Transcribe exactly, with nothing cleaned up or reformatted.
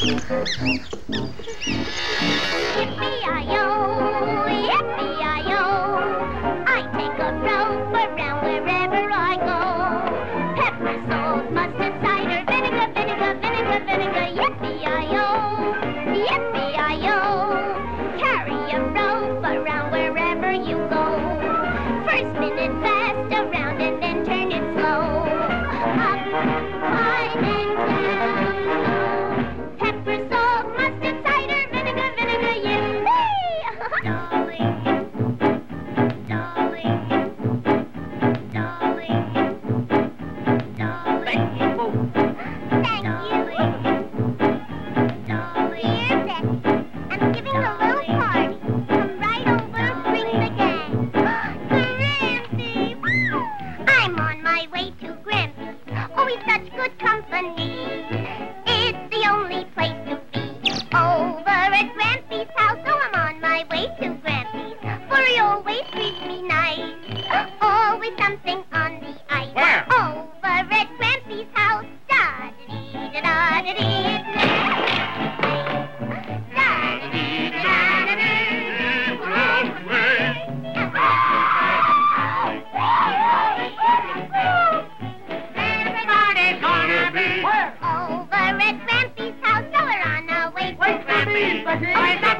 Yippee-I-O, yippee-I-O. I take a rope around wherever I go. Pepper, salt, mustard, cider, vinegar, vinegar, vinegar, vinegar. Yippee-I-O, yippee-I-O. Carry a rope around wherever you go. First minute fast around and then turn it slow. Up, high, then down low. Pepper, salt, mustard, cider, vinegar, vinegar, yippee! Darling, darling, darling, darling. Thank you. Thank you. Darling. Dear Betty, I'm giving a little party. Come right over, bring the gang. Grampy! I'm on my way to Grampy. Oh, he's such good company. It's the only place to be. Over at Grampy's house, so I'm on my way to Grampy's. For he always treats me nice. Always something on the ice. Where? Over at Grampy's house. Da-da-dee-da-da-dee. Everybody's gonna be Over at Grampy's house, so we're on our way to Grampy's. Grampy.